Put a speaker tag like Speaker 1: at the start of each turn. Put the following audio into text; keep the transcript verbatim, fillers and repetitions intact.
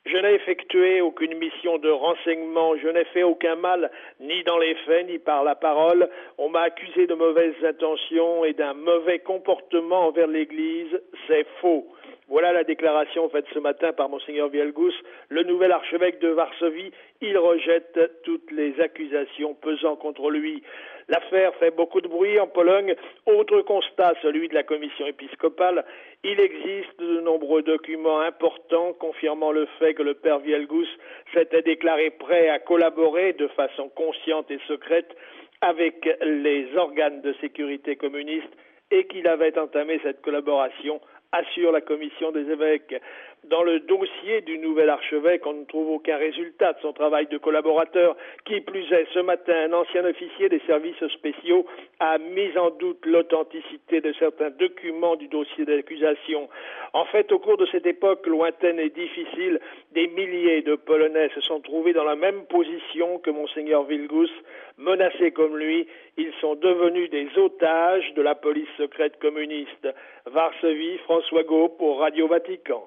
Speaker 1: Je n'ai effectué aucune mission de renseignement, je n'ai fait aucun mal, ni dans les faits, ni par la parole. On m'a accusé de mauvaises intentions et d'un mauvais comportement envers l'Église. C'est faux. Voilà la déclaration faite ce matin par Monseigneur Wielgus, le nouvel archevêque de Varsovie. Il rejette toutes les accusations pesant contre lui. L'affaire fait beaucoup de bruit en Pologne. Autre constat, celui de la commission épiscopale. Il existe de nombreux documents importants confirmant le fait que le père Wielgus s'était déclaré prêt à collaborer de façon consciente et secrète avec les organes de sécurité communistes et qu'il avait entamé cette collaboration, assure la commission des évêques. Dans le dossier du nouvel archevêque, on ne trouve aucun résultat de son travail de collaborateur. Qui plus est, ce matin, un ancien officier des services spéciaux a mis en doute l'authenticité de certains documents du dossier d'accusation. En fait, au cours de cette époque lointaine et difficile, des milliers de Polonais se sont trouvés dans la même position que Monseigneur Wielgus. Menacés comme lui, ils sont devenus des otages de la police secrète communiste. Varsovie, François Gau pour Radio Vatican.